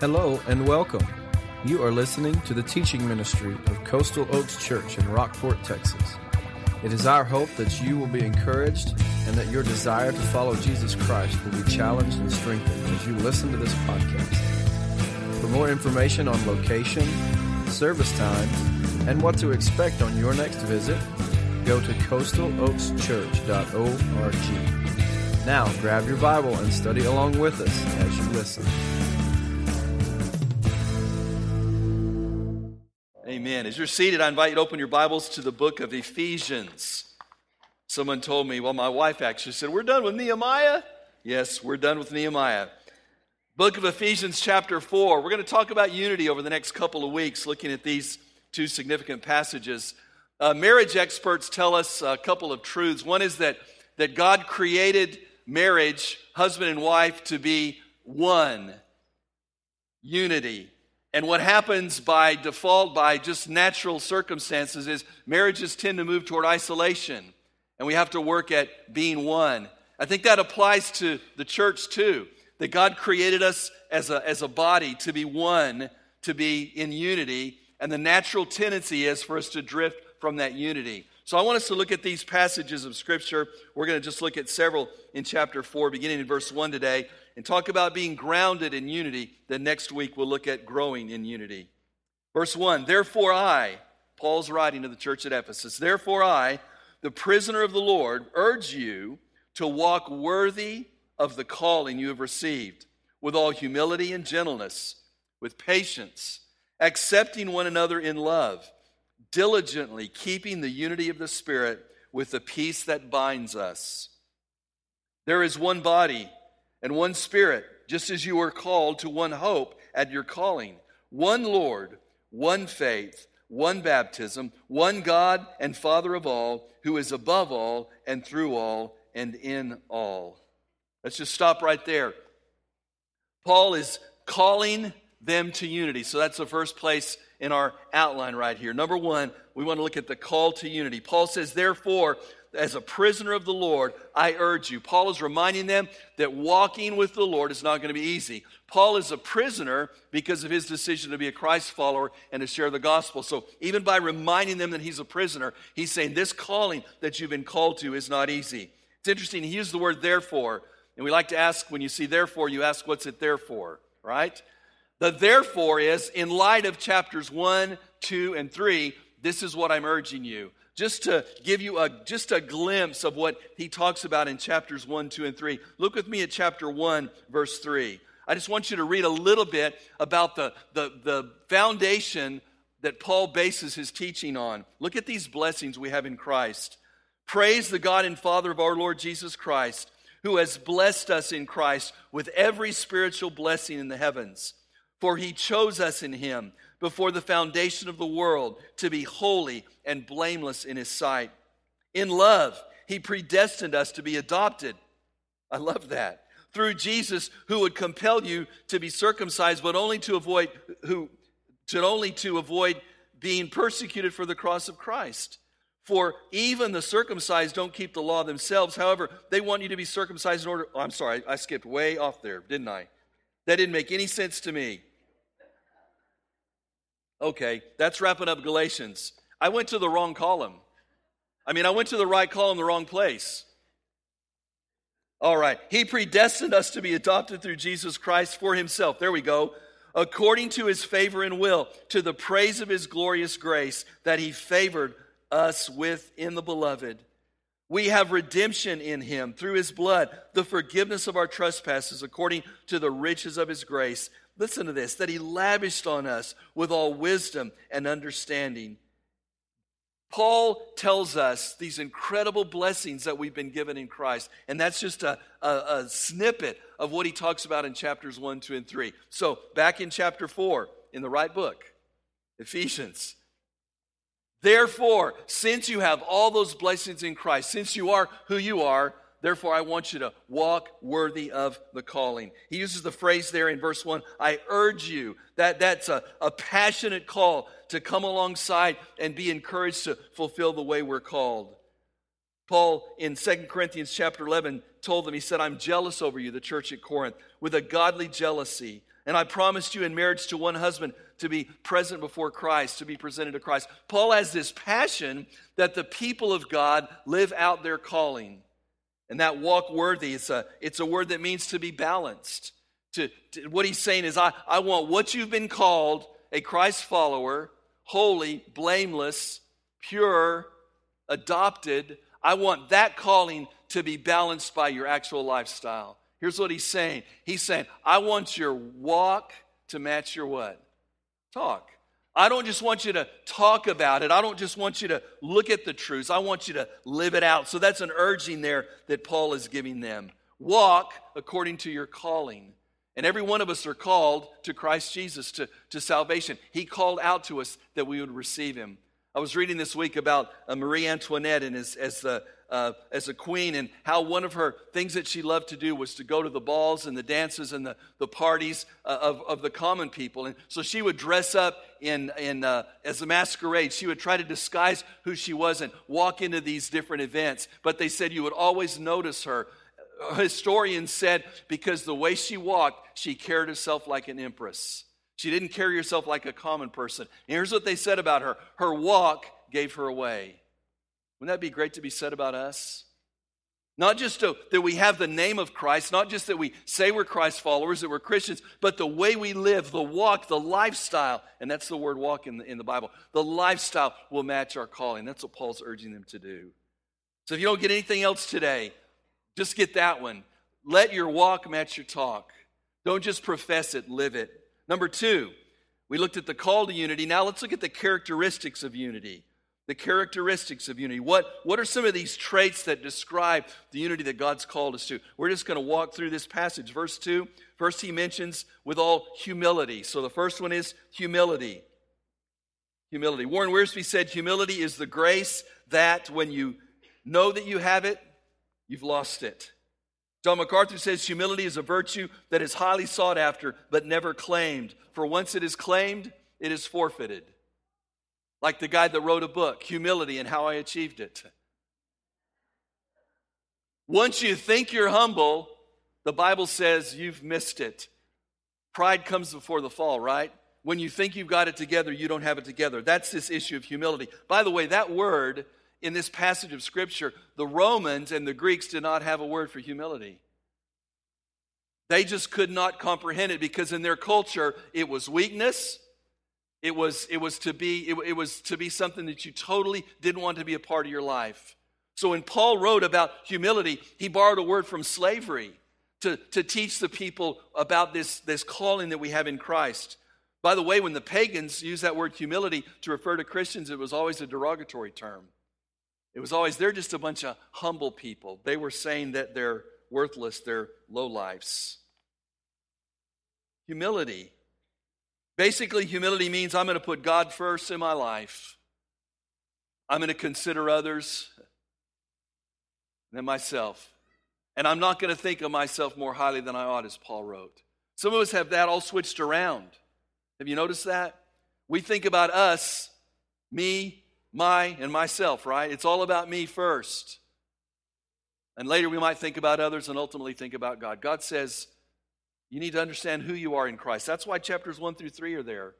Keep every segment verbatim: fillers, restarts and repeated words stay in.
Hello and welcome. You are listening to the teaching ministry of Coastal Oaks Church in Rockport, Texas. It is our hope that you will be encouraged and that your desire to follow Jesus Christ will be challenged and strengthened as you listen to this podcast. For more information on location, service times, and what to expect on your next visit, go to coastal oaks church dot org. Now, grab your Bible and study along with us as you listen. Amen. As you're seated, I invite you to open your Bibles to the book of Ephesians. Someone told me, well, my wife actually said, we're done with Nehemiah? Yes, we're done with Nehemiah. Book of Ephesians chapter four. We're going to talk about unity over the next couple of weeks, looking at these two significant passages. Uh, marriage experts tell us a couple of truths. One is that, that God created marriage, husband and wife, to be one, unity. And what happens by default, by just natural circumstances, is marriages tend to move toward isolation. And we have to work at being one. I think that applies to the church too. That God created us as a, as a body to be one, to be in unity. And the natural tendency is for us to drift from that unity. So I want us to look at these passages of Scripture. We're going to just look at several in chapter four, beginning in verse one today, and talk about being grounded in unity. Then next week we'll look at growing in unity. Verse one, therefore I, Paul's writing to the church at Ephesus, therefore I, the prisoner of the Lord, urge you to walk worthy of the calling you have received, with all humility and gentleness, with patience, accepting one another in love, diligently keeping the unity of the Spirit with the peace that binds us. There is one body and one Spirit, just as you were called to one hope at your calling, one Lord, one faith, one baptism, one God and Father of all, who is above all and through all and in all. Let's just stop right there. Paul is calling them to unity. So that's the first place in our outline right here. Number one, we want to look at the call to unity. Paul says, therefore, as a prisoner of the Lord, I urge you. Paul is reminding them that walking with the Lord is not going to be easy. Paul is a prisoner because of his decision to be a Christ follower and to share the gospel. So even by reminding them that he's a prisoner, he's saying this calling that you've been called to is not easy. It's interesting, he used the word therefore. And we like to ask, when you see therefore, you ask, what's it there for, right? The therefore is, in light of chapters one, two, and three, this is what I'm urging you. Just to give you a just a glimpse of what he talks about in chapters one, two, and three. Look with me at chapter one, verse three. I just want you to read a little bit about the, the, the foundation that Paul bases his teaching on. Look at these blessings we have in Christ. Praise the God and Father of our Lord Jesus Christ, who has blessed us in Christ with every spiritual blessing in the heavens. For he chose us in him before the foundation of the world to be holy and blameless in his sight. In love, he predestined us to be adopted. I love that. Through Jesus, who would compel you to be circumcised, but only to avoid who to only to avoid being persecuted for the cross of Christ. For even the circumcised don't keep the law themselves. However, they want you to be circumcised in order. Oh, I'm sorry, I skipped way off there, didn't I? That didn't make any sense to me. Okay, that's wrapping up Galatians. I went to the wrong column. I mean, I went to the right column, the wrong place. All right. He predestined us to be adopted through Jesus Christ for himself. There we go. According to his favor and will, to the praise of his glorious grace that he favored us with in the beloved. We have redemption in him through his blood, the forgiveness of our trespasses according to the riches of his grace. Listen to this, that he lavished on us with all wisdom and understanding. Paul tells us these incredible blessings that we've been given in Christ. And that's just a, a, a snippet of what he talks about in chapters one, two, and three. So back in chapter four, in the right book, Ephesians. Therefore, since you have all those blessings in Christ, since you are who you are, therefore I want you to walk worthy of the calling. He uses the phrase there in verse one, I urge you. That, that's a, a passionate call to come alongside and be encouraged to fulfill the way we're called. Paul in Second Corinthians chapter eleven told them, he said, I'm jealous over you, the church at Corinth, with a godly jealousy. And I promised you in marriage to one husband to be present before Christ, to be presented to Christ. Paul has this passion that the people of God live out their calling. And that walk worthy, it's a, it's a word that means to be balanced. To, to, what he's saying is, I, I want what you've been called, a Christ follower, holy, blameless, pure, adopted. I want that calling to be balanced by your actual lifestyle. Here's what he's saying. He's saying, I want your walk to match your what? Talk. I don't just want you to talk about it. I don't just want you to look at the truths. I want you to live it out. So that's an urging there that Paul is giving them. Walk according to your calling. And every one of us are called to Christ Jesus, to, to salvation. He called out to us that we would receive him. I was reading this week about uh, Marie Antoinette and as, as, the, uh, as a queen, and how one of her things that she loved to do was to go to the balls and the dances and the, the parties uh, of, of the common people. And so she would dress up in, in, uh, as a masquerade. She would try to disguise who she was and walk into these different events. But they said you would always notice her. Historians said because the way she walked, she carried herself like an empress. She didn't carry herself like a common person. And here's what they said about her. Her walk gave her away. Wouldn't that be great to be said about us? Not just to, that we have the name of Christ, not just that we say we're Christ followers, that we're Christians, but the way we live, the walk, the lifestyle, and that's the word walk in the, in the Bible, the lifestyle will match our calling. That's what Paul's urging them to do. So if you don't get anything else today, just get that one. Let your walk match your talk. Don't just profess it, live it. Number two, we looked at the call to unity. Now let's look at the characteristics of unity. The characteristics of unity. What, what are some of these traits that describe the unity that God's called us to? We're just going to walk through this passage. Verse two, first he mentions with all humility. So the first one is humility. Humility. Warren Wiersbe said humility is the grace that when you know that you have it, you've lost it. John MacArthur says humility is a virtue that is highly sought after but never claimed. For once it is claimed, it is forfeited. Like the guy that wrote a book, Humility and How I Achieved It. Once you think you're humble, the Bible says you've missed it. Pride comes before the fall, right? When you think you've got it together, you don't have it together. That's this issue of humility. By the way, that word in this passage of Scripture, the Romans and the Greeks did not have a word for humility. They just could not comprehend it because in their culture, it was weakness. It was, it was to be, it, it was to be something that you totally didn't want to be a part of your life. So when Paul wrote about humility, he borrowed a word from slavery to, to teach the people about this, this calling that we have in Christ. By the way, when the pagans used that word humility to refer to Christians, it was always a derogatory term. It was always, they're just a bunch of humble people. They were saying that they're worthless, they're lowlifes. Humility. Basically, humility means I'm going to put God first in my life. I'm going to consider others than myself. And I'm not going to think of myself more highly than I ought, as Paul wrote. Some of us have that all switched around. Have you noticed that? We think about us, me, my, and myself, right? It's all about me first. And later we might think about others and ultimately think about God. God says, you need to understand who you are in Christ. That's why chapters one through three are there.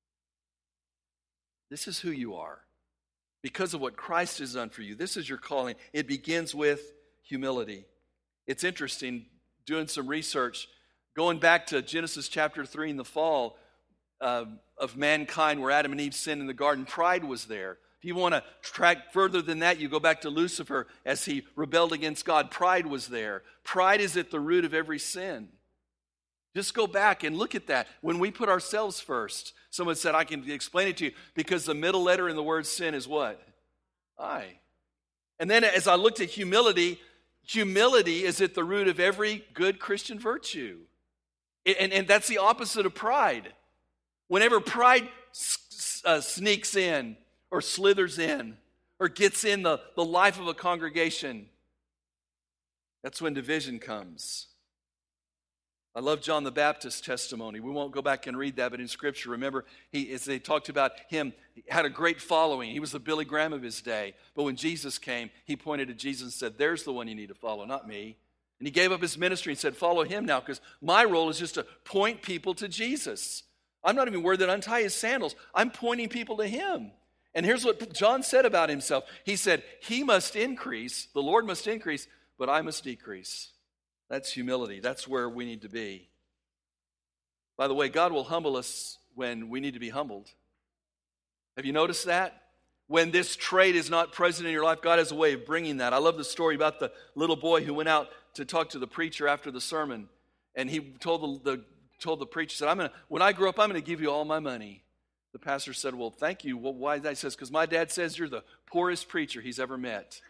This is who you are. Because of what Christ has done for you. This is your calling. It begins with humility. It's interesting, doing some research, going back to Genesis chapter three in the fall uh, of mankind where Adam and Eve sinned in the garden. Pride was there. If you want to track further than that, you go back to Lucifer as he rebelled against God. Pride was there. Pride is at the root of every sin. Just go back and look at that. When we put ourselves first, someone said, I can explain it to you, because the middle letter in the word sin is what? I. And then as I looked at humility, humility is at the root of every good Christian virtue. And, and that's the opposite of pride. Whenever pride uh, sneaks in, or slithers in, or gets in the, the life of a congregation, that's when division comes. I love John the Baptist's testimony. We won't go back and read that, but in Scripture, remember, he, as they talked about him, he had a great following. He was the Billy Graham of his day. But when Jesus came, he pointed to Jesus and said, there's the one you need to follow, not me. And he gave up his ministry and said, follow him now, because my role is just to point people to Jesus. I'm not even worried that untie his sandals. I'm pointing people to him. And here's what John said about himself. He said, he must increase, the Lord must increase, but I must decrease. That's humility. That's where we need to be. By the way, God will humble us when we need to be humbled. Have you noticed that? When this trait is not present in your life, God has a way of bringing that. I love the story about the little boy who went out to talk to the preacher after the sermon, and he told the, the told the preacher, said, "I'm gonna when I grow up, I'm going to give you all my money." The pastor said, "Well, thank you." Well, why? He says, "Because my dad says you're the poorest preacher he's ever met."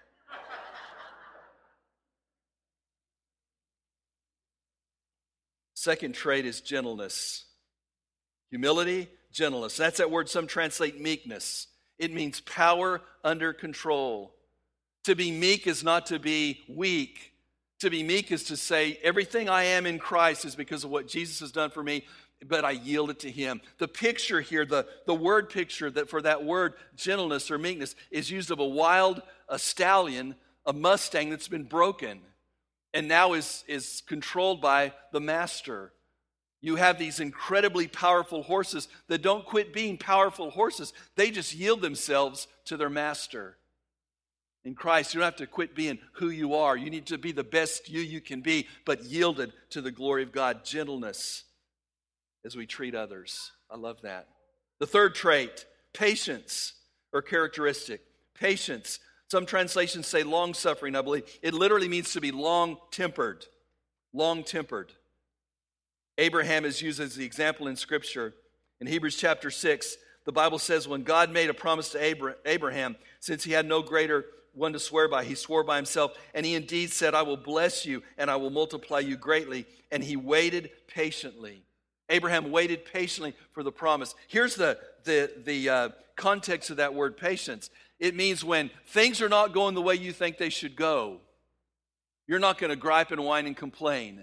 Second trait is gentleness. Humility, gentleness. That's that word some translate meekness. It means power under control. To be meek is not to be weak. To be meek is to say, everything I am in Christ is because of what Jesus has done for me, but I yield it to him. The picture here, the, the word picture that for that word, gentleness or meekness, is used of a wild, a stallion, a Mustang that's been broken and now is, is controlled by the master. You have these incredibly powerful horses that don't quit being powerful horses. They just yield themselves to their master. In Christ, you don't have to quit being who you are. You need to be the best you you can be, but yielded to the glory of God. Gentleness as we treat others. I love that. The third trait, patience or characteristic. Patience. Some translations say long-suffering, I believe. It literally means to be long-tempered. Long-tempered. Abraham is used as the example in Scripture. In Hebrews chapter six, the Bible says when God made a promise to Abraham, since he had no greater one to swear by, he swore by himself, and he indeed said, I will bless you and I will multiply you greatly. And he waited patiently. Abraham waited patiently for the promise. Here's the, the, the uh, context of that word patience. It means when things are not going the way you think they should go, you're not going to gripe and whine and complain.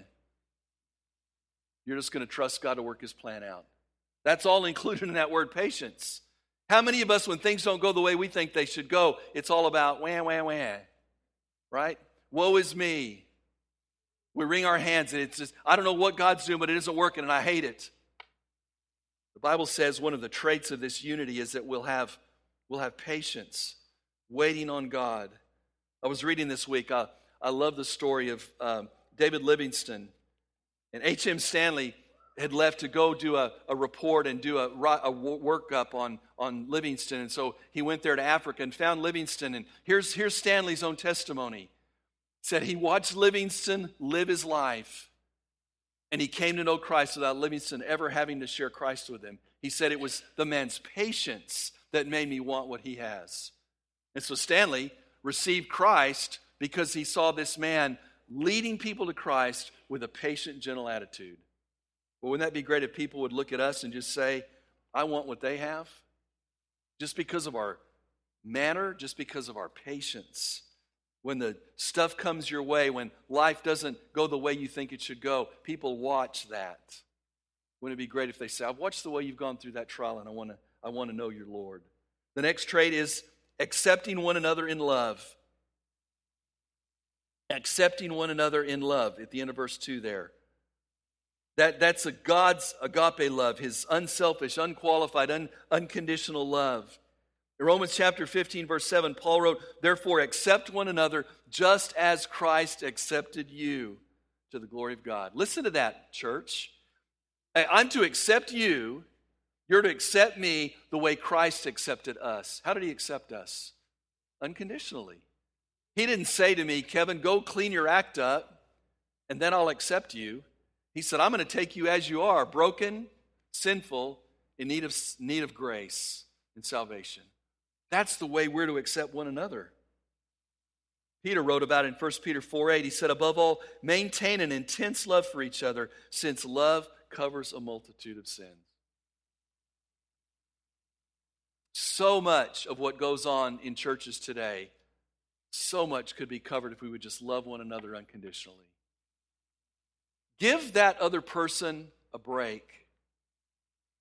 You're just going to trust God to work his plan out. That's all included in that word patience. How many of us, when things don't go the way we think they should go, it's all about wah, wah, wah, right? Woe is me. We wring our hands and it's just, I don't know what God's doing, but it isn't working and I hate it. The Bible says one of the traits of this unity is that we'll have, we'll have patience, waiting on God. I was reading this week, I, I love the story of um, David Livingstone. And H M Stanley had left to go do a, a report and do a, a workup on, on Livingstone. And so he went there to Africa and found Livingstone. And here's, here's Stanley's own testimony. He said he watched Livingstone live his life. And he came to know Christ without Livingstone ever having to share Christ with him. He said it was the man's patience that made me want what he has. And so Stanley received Christ because he saw this man leading people to Christ with a patient, gentle attitude. Well, wouldn't that be great if people would look at us and just say, I want what they have? Just because of our manner, just because of our patience. When the stuff comes your way, when life doesn't go the way you think it should go, people watch that. Wouldn't it be great if they say, I've watched the way you've gone through that trial and I want to I want to know your Lord. The next trait is accepting one another in love. Accepting one another in love at the end of verse two there. That, that's a God's agape love, his unselfish, unqualified, un, unconditional love. In Romans chapter fifteen, verse seven, Paul wrote, therefore accept one another just as Christ accepted you to the glory of God. Listen to that, church. I'm to accept you. You're to accept me the way Christ accepted us. How did he accept us? Unconditionally. He didn't say to me, Kevin, go clean your act up, and then I'll accept you. He said, I'm going to take you as you are, broken, sinful, in need of, need of grace and salvation. That's the way we're to accept one another. Peter wrote about it in First Peter four eight. He said, above all, maintain an intense love for each other, since love covers a multitude of sins. So much of what goes on in churches today, so much could be covered if we would just love one another unconditionally. Give that other person a break,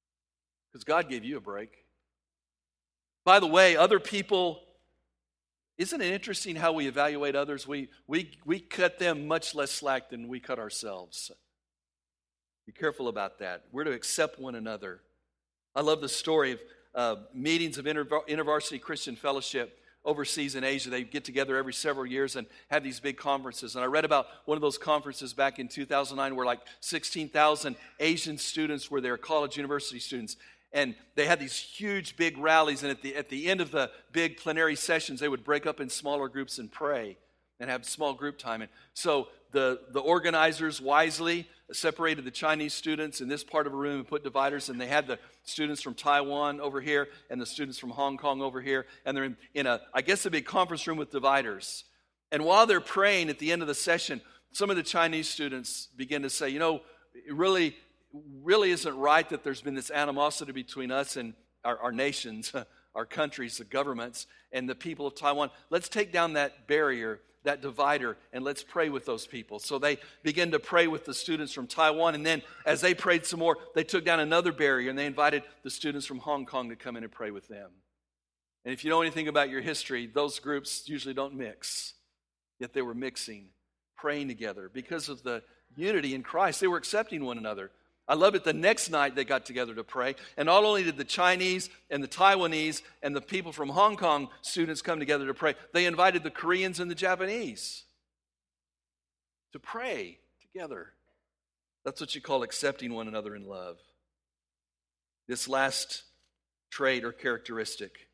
because God gave you a break. By the way, other people Isn't it interesting how we evaluate others? We, we, we cut them much less slack than we cut ourselves. Be careful about that. We're to accept one another. I love the story of uh, meetings of Interv- InterVarsity Christian Fellowship overseas in Asia. They get together every several years and have these big conferences. And I read about one of those conferences back in two thousand nine where like sixteen thousand Asian students were there, college university students. And they had these huge, big rallies. And at the, at the end of the big plenary sessions, they would break up in smaller groups and pray and have small group time. And so the, the organizers wisely separated the Chinese students in this part of a room and put dividers, and they had the students from Taiwan over here and the students from Hong Kong over here, and they're in, in a, I guess, a big conference room with dividers. And while they're praying at the end of the session, some of the Chinese students begin to say, you know, it really, really isn't right that there's been this animosity between us and our, our nations, our countries, the governments, and the people of Taiwan. Let's take down that barrier, that divider, and let's pray with those people. So they began to pray with the students from Taiwan, and then as they prayed some more, they took down another barrier, and they invited the students from Hong Kong to come in and pray with them. And if you know anything about your history, those groups usually don't mix, yet they were mixing, praying together. Because of the unity in Christ, they were accepting one another. I love it. The next night they got together to pray, and not only did the Chinese and the Taiwanese and the people from Hong Kong students come together to pray, they invited the Koreans and the Japanese to pray together. That's what you call accepting one another in love. This last trait or characteristic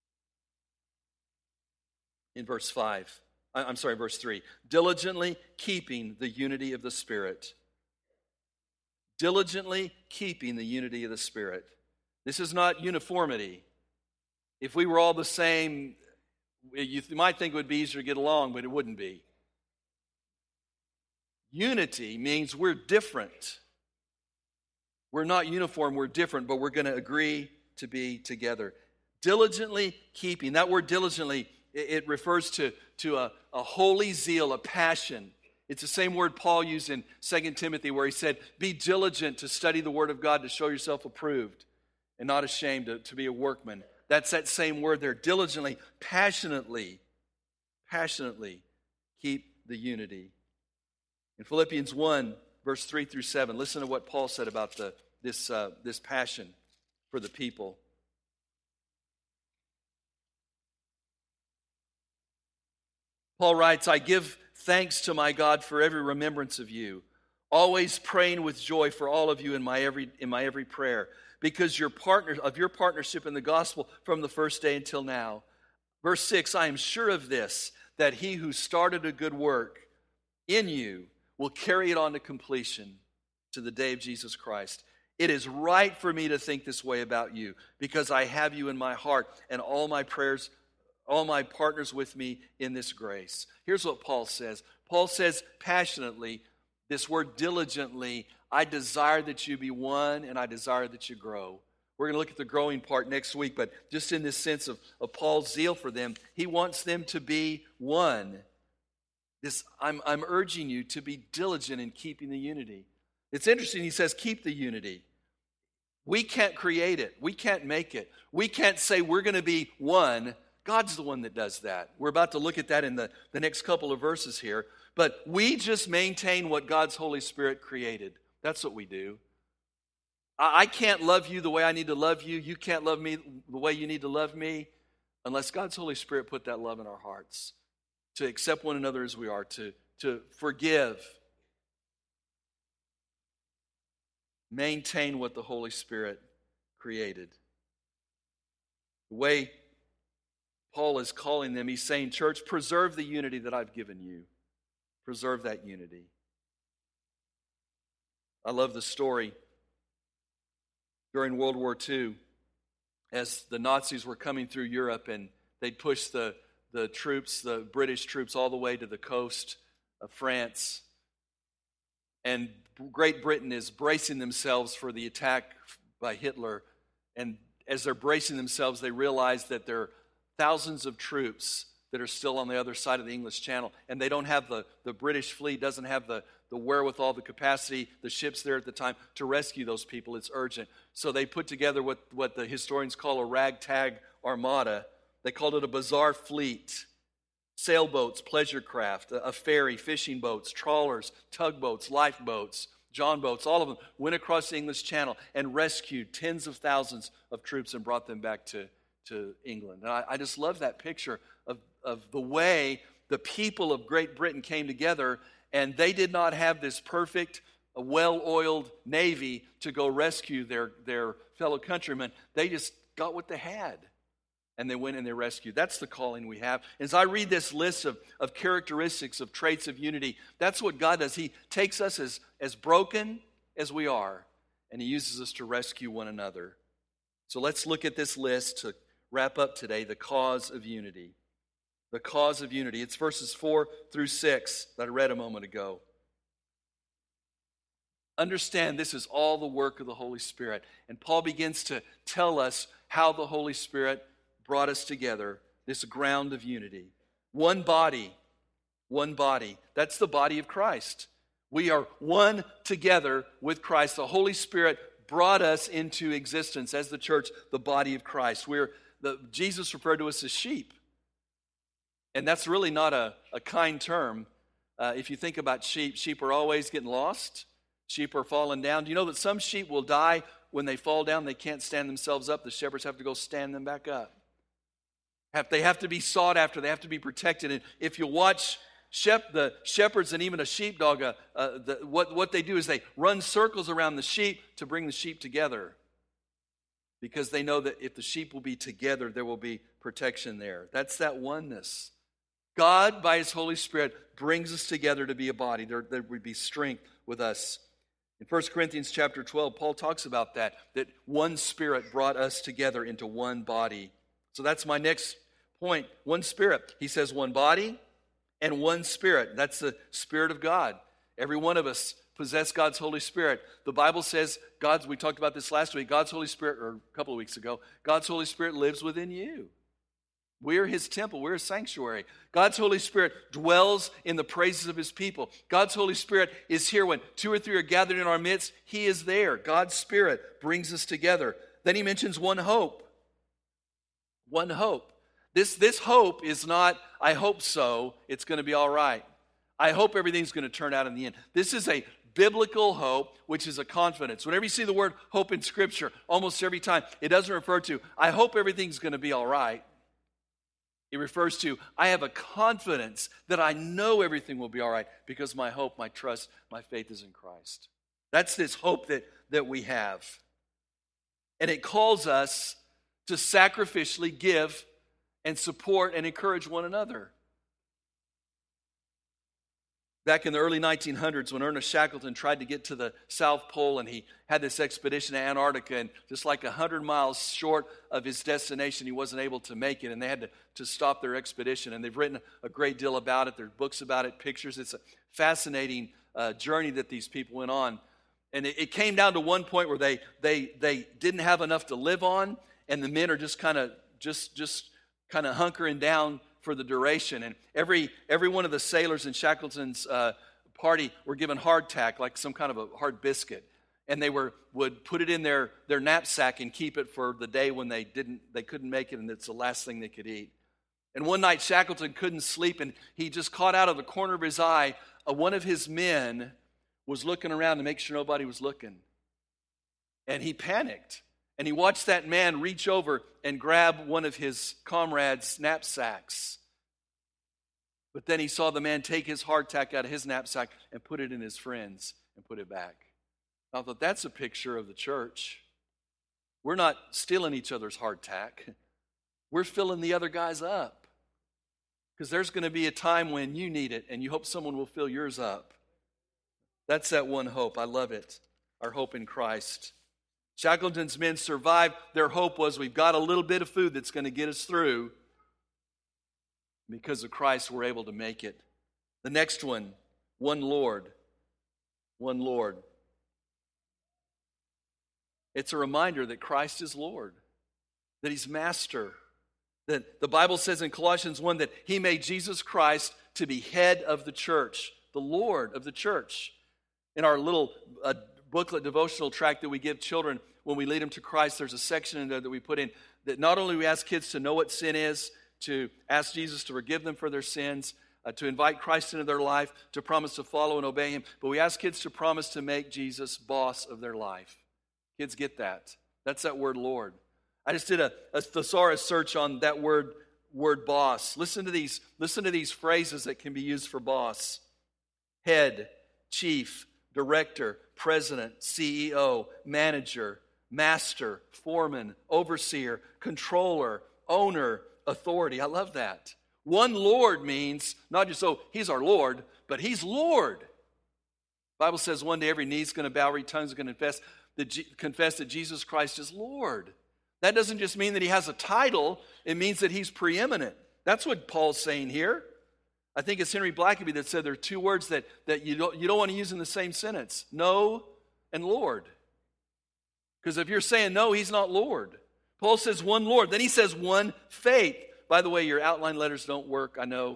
in verse five, I'm sorry, verse three, diligently keeping the unity of the Spirit. Diligently keeping the unity of the Spirit. This is not uniformity. If we were all the same, you might think it would be easier to get along, but it wouldn't be. Unity means we're different. We're not uniform, we're different, but we're going to agree to be together. Diligently keeping. That word diligently, it refers to, to a, a holy zeal, a passion. It's the same word Paul used in Second Timothy where he said, be diligent to study the Word of God to show yourself approved and not ashamed to, to be a workman. That's that same word there. Diligently, passionately, passionately keep the unity. In Philippians one, verse three through seven, listen to what Paul said about the, this, uh, this passion for the people. Paul writes, I give thanks to my God for every remembrance of you, always praying with joy for all of you in my every in my every prayer, because your partner of your partnership in the gospel from the first day until now. Verse six, I am sure of this, that he who started a good work in you will carry it on to completion to the day of Jesus Christ. It is right for me to think this way about you, because I have you in my heart, and all my prayers all my partners with me in this grace. Here's what Paul says. Paul says passionately, this word diligently, I desire that you be one and I desire that you grow. We're going to look at the growing part next week, but just in this sense of, of Paul's zeal for them, he wants them to be one. This, I'm, I'm urging you to be diligent in keeping the unity. It's interesting, he says keep the unity. We can't create it. We can't make it. We can't say we're going to be one. God's the one that does that. We're about to look at that in the, the next couple of verses here. But we just maintain what God's Holy Spirit created. That's what we do. I, I can't love you the way I need to love you. You can't love me the way you need to love me unless God's Holy Spirit put that love in our hearts. To accept one another as we are. To, to forgive. Maintain what the Holy Spirit created. The way Paul is calling them, he's saying, church, preserve the unity that I've given you. Preserve that unity. I love the story during World War Two, as the Nazis were coming through Europe and they'd push the, the troops, the British troops, all the way to the coast of France. And Great Britain is bracing themselves for the attack by Hitler. And as they're bracing themselves, they realize that they're thousands of troops that are still on the other side of the English Channel, and they don't have the, the British fleet doesn't have the, the wherewithal, the capacity, the ships there at the time to rescue those people. It's urgent. So they put together what, what the historians call a ragtag armada. They called it a bizarre fleet. sailboats, pleasure craft, a ferry, fishing boats, trawlers, tugboats, lifeboats, John boats, all of them went across the English Channel and rescued tens of thousands of troops and brought them back to, to England. And I, I just love that picture of, of the way the people of Great Britain came together, and they did not have this perfect, well-oiled navy to go rescue their, their fellow countrymen. They just got what they had, and they went and they rescued. That's the calling we have. As I read this list of, of characteristics, of traits of unity, that's what God does. He takes us as, as broken as we are, and He uses us to rescue one another. So let's look at this list to wrap up today, the cause of unity. The cause of unity. It's verses four through six that I read a moment ago. Understand this is all the work of the Holy Spirit. And Paul begins to tell us how the Holy Spirit brought us together, this ground of unity. One body, one body. That's the body of Christ. We are one together with Christ. The Holy Spirit brought us into existence as the church, the body of Christ. We're the, Jesus referred to us as sheep. And that's really not a, a kind term. Uh, if you think about sheep, sheep are always getting lost. Sheep are falling down. Do you know that some sheep will die when they fall down? They can't stand themselves up. The shepherds have to go stand them back up. Have, they have to be sought after. They have to be protected. And if you watch shep, the shepherds and even a sheepdog, uh, uh, the, what, what they do is they run circles around the sheep to bring the sheep together. Because they know that if the sheep will be together, there will be protection there. That's that oneness. God, by His Holy Spirit, brings us together to be a body. There, there would be strength with us. In First Corinthians chapter twelve, Paul talks about that, that one Spirit brought us together into one body. So that's my next point. One Spirit. He says one body and one Spirit. That's the Spirit of God. Every one of us possess God's Holy Spirit. The Bible says, God's, we talked about this last week, God's Holy Spirit, or a couple of weeks ago, God's Holy Spirit lives within you. We're His temple. We're His sanctuary. God's Holy Spirit dwells in the praises of His people. God's Holy Spirit is here when two or three are gathered in our midst. He is there. God's Spirit brings us together. Then he mentions one hope. One hope. This, this hope is not, I hope so, it's going to be all right. I hope everything's going to turn out in the end. This is a biblical hope, which is a confidence. Whenever you see the word hope in Scripture, almost every time, it doesn't refer to, I hope everything's going to be all right. It refers to, I have a confidence that I know everything will be all right because my hope, my trust, my faith is in Christ. That's this hope that, that we have. And it calls us to sacrificially give and support and encourage one another. Back in the early nineteen hundreds, when Ernest Shackleton tried to get to the South Pole, and he had this expedition to Antarctica, and just like one hundred miles short of his destination, he wasn't able to make it, and they had to, to stop their expedition. And they've written a great deal about it. There are books about it, pictures. It's a fascinating uh, journey that these people went on. And it, it came down to one point where they they they didn't have enough to live on, and the men are just kind of just just kind of hunkering down for the duration. And every every one of the sailors in Shackleton's uh, party were given hardtack, like some kind of a hard biscuit. And they were would put it in their, their knapsack and keep it for the day when they didn't they couldn't make it, and it's the last thing they could eat. And one night Shackleton couldn't sleep, and he just caught out of the corner of his eye, uh, one of his men was looking around to make sure nobody was looking. And he panicked. And he watched that man reach over and grab one of his comrades' knapsacks. But then he saw the man take his hardtack out of his knapsack and put it in his friend's and put it back. I thought, that's a picture of the church. We're not stealing each other's hardtack. We're filling the other guys up. Because there's going to be a time when you need it, and you hope someone will fill yours up. That's that one hope. I love it. Our hope in Christ. Shackleton's men survived. Their hope was, we've got a little bit of food that's going to get us through. Because of Christ, we're able to make it. The next one, one Lord. One Lord. It's a reminder that Christ is Lord. That He's Master. That the Bible says in Colossians one that He made Jesus Christ to be head of the church. The Lord of the church. In our little uh, booklet devotional tract that we give children when we lead them to Christ, there's a section in there that we put in that not only we ask kids to know what sin is, to ask Jesus to forgive them for their sins, uh, to invite Christ into their life, to promise to follow and obey him. But we ask kids to promise to make Jesus boss of their life. Kids get that. That's that word Lord. I just did a, a thesaurus search on that word word boss. Listen to these, listen to these phrases that can be used for boss. Head, chief, director, president, C E O, manager, master, foreman, overseer, controller, owner, authority. I love that. One Lord means not just, oh, he's our Lord, but he's Lord. The Bible says one day every knee's going to bow, every tongue's going to confess that, confess that Jesus Christ is Lord. That doesn't just mean that he has a title. It means that he's preeminent. That's what Paul's saying here. I think it's Henry Blackaby that said there are two words that, that you don't, you don't want to use in the same sentence. No and Lord. Because if you're saying no, he's not Lord. Paul says one Lord. Then he says one faith. By the way, your outline letters don't work, I know.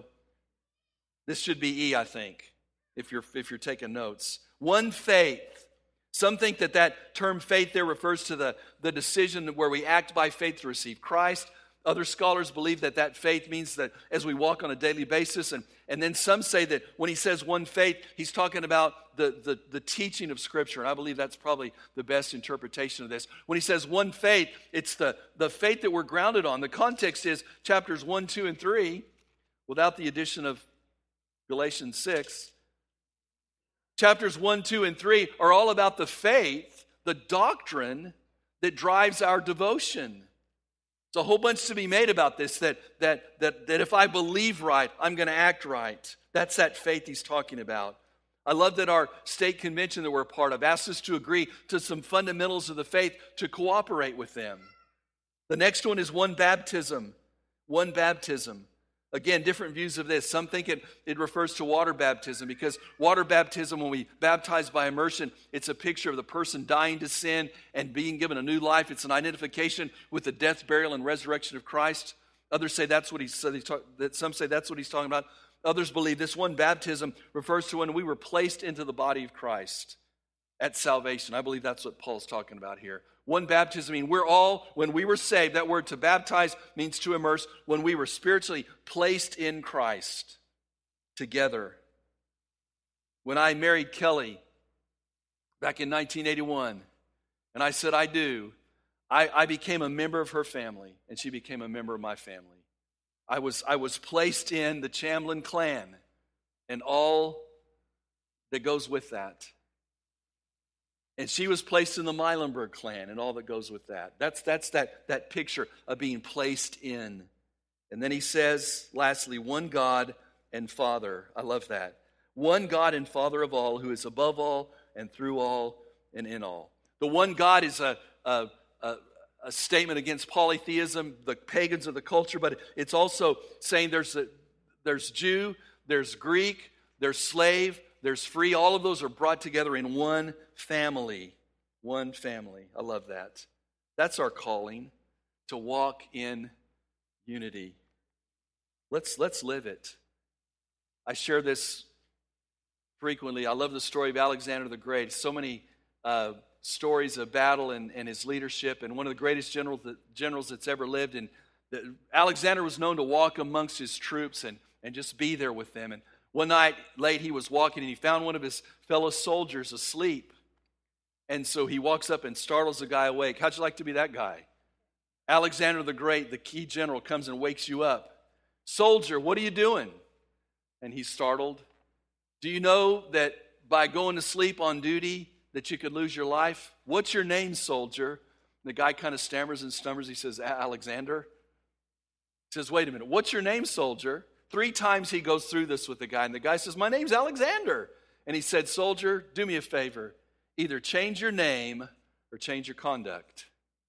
This should be E, I think, if you're, if you're taking notes. One faith. Some think that that term faith there refers to the, the decision where we act by faith to receive Christ. Other scholars believe that that faith means that as we walk on a daily basis. And, and then some say that when he says one faith, he's talking about the, the, the teaching of Scripture. And I believe that's probably the best interpretation of this. When he says one faith, it's the, the faith that we're grounded on. The context is chapters one, two, and three, without the addition of Galatians six. Chapters one, two, and three are all about the faith, the doctrine that drives our devotion. There's a whole bunch to be made about this, that, that, that, that if I believe right, I'm going to act right. That's that faith he's talking about. I love that our state convention that we're a part of asks us to agree to some fundamentals of the faith to cooperate with them. The next one is one baptism. One baptism. Again, different views of this. Some think it, it refers to water baptism because water baptism, when we baptize by immersion, it's a picture of the person dying to sin and being given a new life. It's an identification with the death, burial, and resurrection of Christ. Others say that's what he's, some say that's what he's talking about. Others believe this one baptism refers to when we were placed into the body of Christ at salvation. I believe that's what Paul's talking about here. One baptism, I mean, we're all, when we were saved, that word to baptize means to immerse, when we were spiritually placed in Christ together. When I married Kelly back in nineteen eighty-one, and I said, I do, I, I became a member of her family, and she became a member of my family. I was, I was placed in the Chamblin clan and all that goes with that. And she was placed in the Meilenberg clan and all that goes with that. That's, that's that, that picture of being placed in. And then he says, lastly, one God and Father. I love that. One God and Father of all, who is above all and through all and in all. The one God is a, a, a, a statement against polytheism, the pagans of the culture, but it's also saying there's, a, there's Jew, there's Greek, there's slave, there's free. All of those are brought together in one family. One family. I love that. That's our calling, to walk in unity. Let's, let's live it. I share this frequently. I love the story of Alexander the Great. So many uh, stories of battle and, and his leadership, and one of the greatest generals, that, generals that's ever lived. And the, Alexander was known to walk amongst his troops and, and just be there with them. And one night late he was walking and he found one of his fellow soldiers asleep. And so he walks up and startles the guy awake. How'd you like to be that guy? Alexander the Great, the key general, comes and wakes you up. Soldier, what are you doing? And he's startled. Do you know that by going to sleep on duty that you could lose your life? What's your name, soldier? And the guy kind of stammers and stummers. He says, Alexander. He says, wait a minute. What's your name, soldier? Three times he goes through this with the guy, and the guy says, my name's Alexander. And he said, soldier, do me a favor. Either change your name or change your conduct.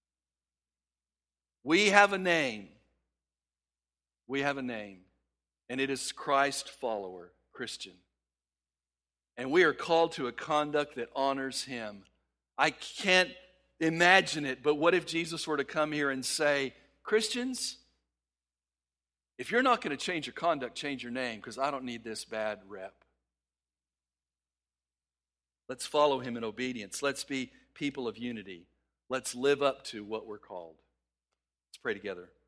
We have a name. We have a name, and it is Christ follower, Christian. And we are called to a conduct that honors him. I can't imagine it, but what if Jesus were to come here and say, Christians, if you're not going to change your conduct, change your name, because I don't need this bad rep. Let's follow him in obedience. Let's be people of unity. Let's live up to what we're called. Let's pray together.